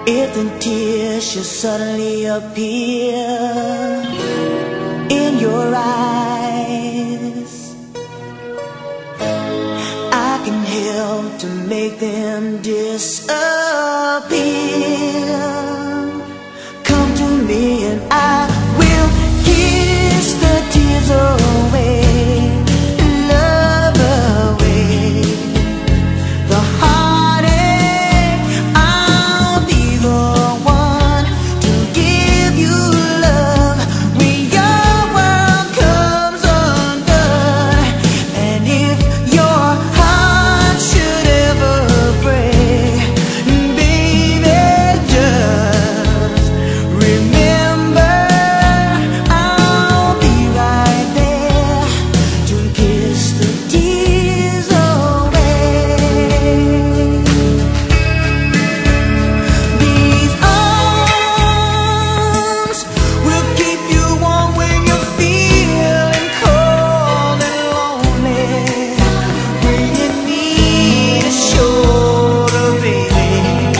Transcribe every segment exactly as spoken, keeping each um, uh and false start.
If the tears should suddenly appear in your eyes, I can help to make them disappear. Come to me and I will kiss the tears away, love away the heartache. I'll be the one to give you love when your world comes undone. And if your heart should ever break, baby, just remember I'll be right there to kiss the tears away. These arms will keep you warm when you're feeling cold and lonely, when you need a shoulder, baby.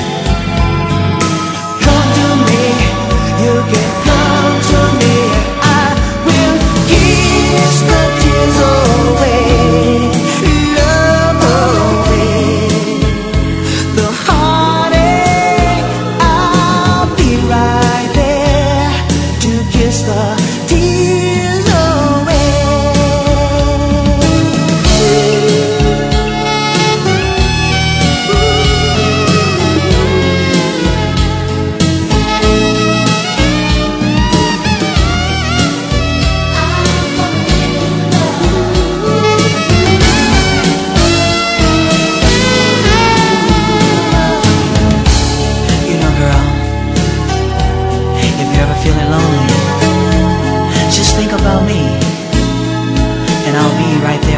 Come to me, you can come to me, and I will kiss the tears away, love away the heartache. I'll be right there to kiss the tears away. You know, girl, if you're ever feeling lonely, just think about me, and I'll be right there.